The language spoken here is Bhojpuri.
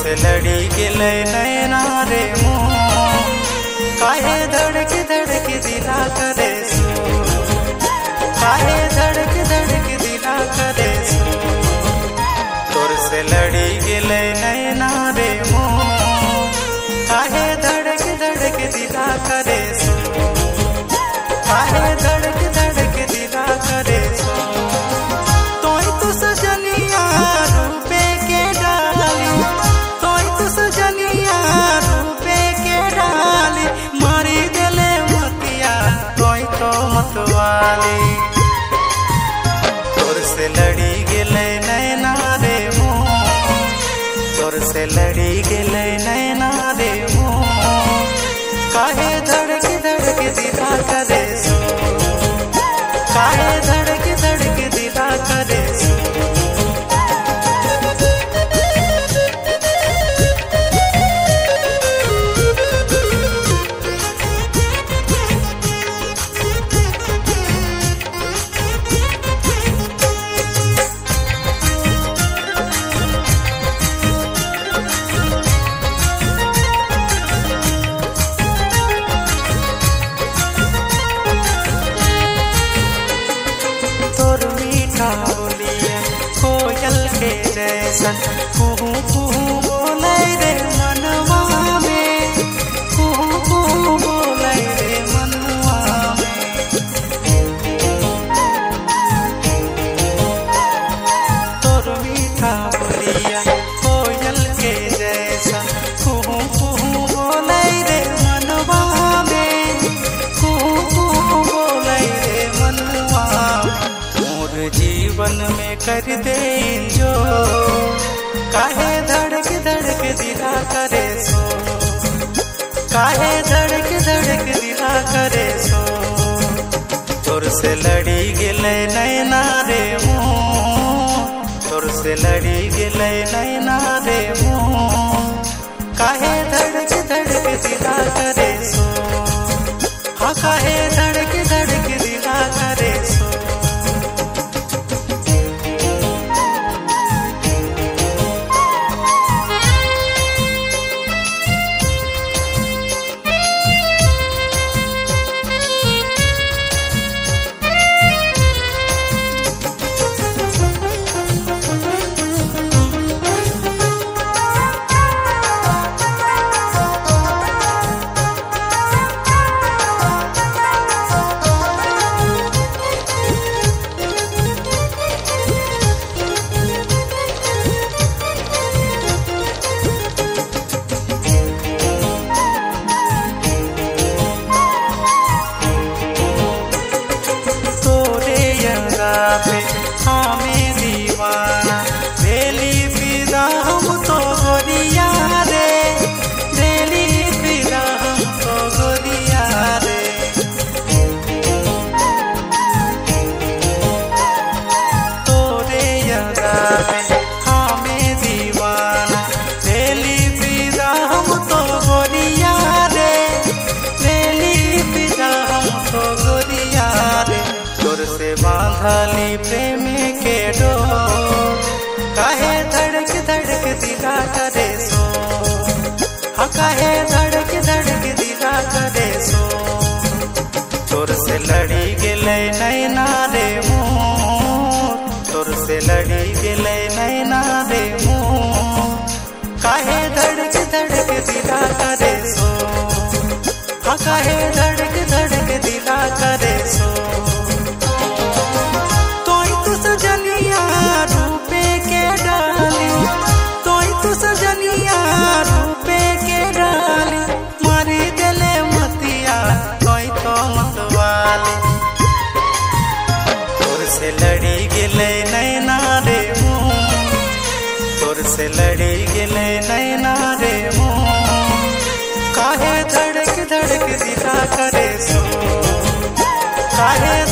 से लड़ी गेलै नैना रे मोर, काहे धड़क धड़क दिला करे सो, काहे धड़क धड़क दिला करे सो। तोर से लड़ी गेलै नैना रे मोर, काहे धड़क धड़क दिला करे सो, काहे धड़क धड़क दिला करे सो। तोय तो सजनिया रूपे के डाली, तोय तो सजनिया रूपे के डाली, मारी देले मतिया तोय तो मतवाली। तोर से लड़ी गेलै नैना रे मोर, तोर से लड़ी गेलै नैना रे मोर, काहे धड़क धड़क दिला करे सो, काहे धड़क धड़क दिला करे सो। तोर मीठा बोलिया कोयल के जैसन, कुहू कुहू बोलै रे मनवा में, कुहू कुहू बोलै रे मनवा में। तोर मीठा बोलिया कोयल के जैसन, कुहू कुहू बोलै रे मनवा में, कुहू कुहू बोलै रे मनवा में। मोर जीवन में कर दे जो, काहे धड़क धड़क दिला करे सो, काहे धड़क धड़क दिला करे सो। तोर से लड़ी गेलै नैना रे मोर, तोर से लड़ी गेलै नैना रे मोर, काहे धड़क धड़क दिला करे सो, हाँ काहे धड़क धड़क दिला करे सो। हमें दीवाना रेली फिदा हम तो गोरिया रे, रेली फिदा हम तो गोरिया रे। तोरे यादा में हमें दीवाना रेली फिदा हम तो गोरिया रे, रेली फिदा हम तो गोरिया रे। तोर से बांधली प्रेम के डोर, काहे धड़क धड़क दिला करे सो, हाँ काहे धड़क धड़क दिला करे सो। तोर से लड़ी गेलै नैना रे मोर, तोर से लड़ी गेलै नैना रे मोर, काहे धड़क धड़क दिला करे सो, हाँ काहे धड़क धड़क दिला करे सो। सजनिया रूपे के डाली, तोय तो सजनिया रूपे के डाली, मारी देले मतिया तोय तो मतवाली। तोर से लड़ी गेलै नैना रे मोर, तोर से लड़ी गेलै नैना रे मोर, काहे धड़क धड़क दिला करे सो, काहे